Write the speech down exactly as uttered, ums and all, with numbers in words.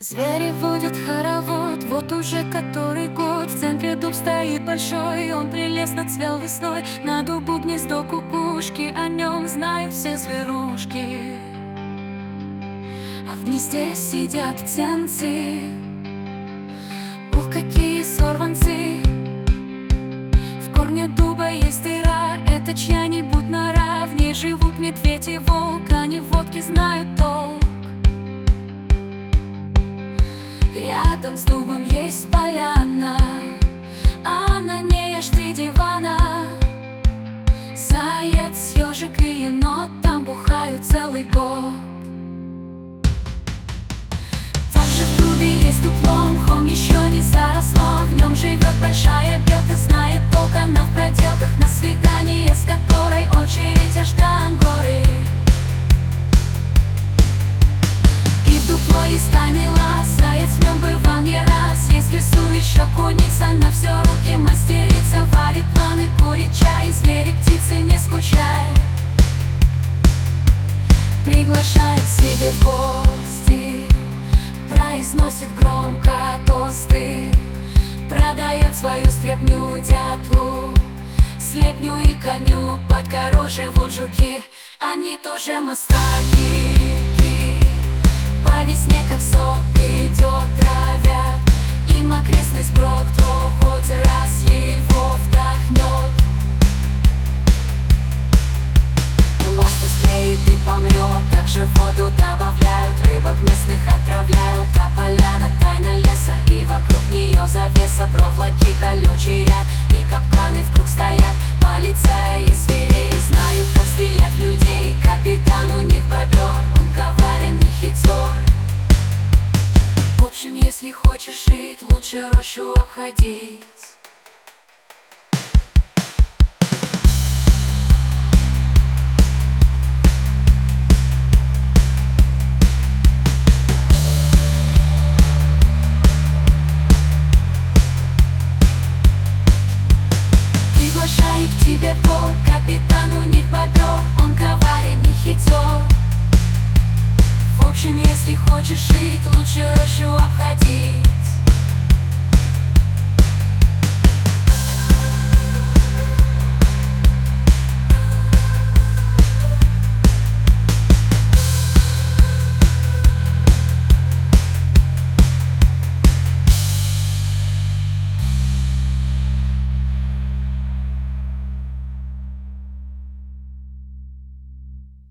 Звери водят хоровод, вот уже который год. В центре дуб стоит большой, он прелестно цвел весной. На дубу гнездо кукушки, о нем знают все зверушки. А в гнезде сидят птенцы, ух, какие сорванцы. В корне дуба есть дыра, это чья-нибудь нора. В ней живут медведь и волк, они в водке знают толк. Рядом с дубом есть поляна, а на ней аж три дивана. Заяц, ежик и енот там бухают целый год. Также в дубе есть дупло, мхом еще не заросло. В нем живет большая белка, знает толк она в проделках. На свидание, с которой очередь аж до Ангоры. И в дупло есть тайный лаз, заяц в нем бывал не раз. Есть в лесу еще куница, на все руки мастерица. Варит планы, курит чай, звери, птицы, не скучай. Приглашает к себе в гости, произносит громко тосты. Продает свою стряпню дятлу, слепню и коню. Под корой живут жуки, они тоже мастаки. По весне, как сок идет, травят им окрестный сброд. Кто хоть раз его вдохнет, ласту склеит и помрет. Также воду добавляют, рыбок местных отравляют. А поляна — тайна леса, и вокруг нее завеса. Проволоки, колючий ряд и капканы в круг стоят. Полиция и зверей знают, как стрелять людей. Капитан у них бобер, он коварен и хитер. В общем, если хочешь жить, лучше рощу обходить. Приглашает к тебе Бог, капитан у них бобер, он коварен и хитер. В общем, если хочешь жить, лучше рощу обходить.